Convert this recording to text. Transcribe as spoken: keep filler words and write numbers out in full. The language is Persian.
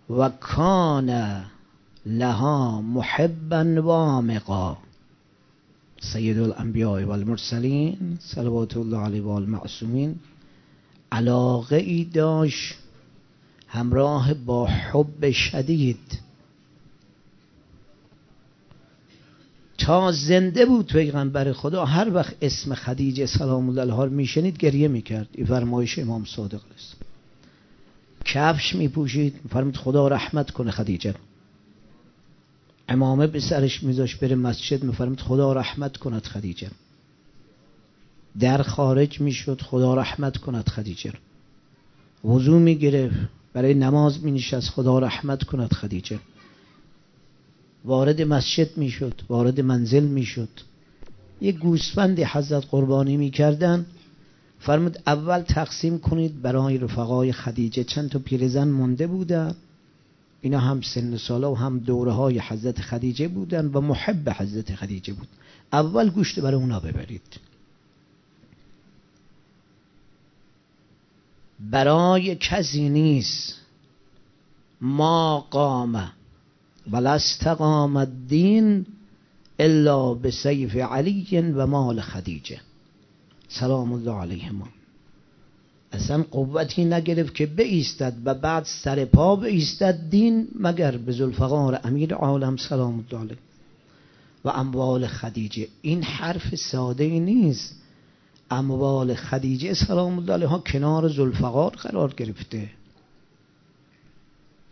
و کان لها محبا وامقا. سید الانبیاء و المرسلین صلوات الله علیه و المعصومین علاقه ای داشت همراه با حب شدید. تا زنده بود پیغمبر خدا هر وقت اسم خدیجه سلام الله علیها رو میشنید گریه میکرد. این فرمایش امام صادق است. کفش میپوشید میفرمید خدا رحمت کنه خدیجه. عمامه به سرش میذاشت بره مسجد میفرمید خدا رحمت کند خدیجه. در خارج میشد خدا رحمت کند خدیجه. وضو میگرفت برای نماز مینشست خدا رحمت کند خدیجه. وارد مسجد میشد وارد منزل میشد یک گوسفندی حضرت قربانی میکردن فرمود اول تقسیم کنید برای رفقای خدیجه. چند تا پیرزن مونده بودن اینا هم سن ساله و هم دوره های حضرت خدیجه بودن و محب حضرت خدیجه بود. اول گوشت برای اونا ببرید. برای کسی نیست ما قام ولا استقام الدین الا بسیف علی و مال خدیجه سلام الله علیهما. اصلا قوتی نگرفت که بایستد و بعد سر پا بایستد دین مگر به ذوالفقار امیر عالم سلام الله علیه و اموال خدیجه. این حرف ساده ای نیست. اموال خدیجه سلام الله علیها کنار ذوالفقار قرار گرفته.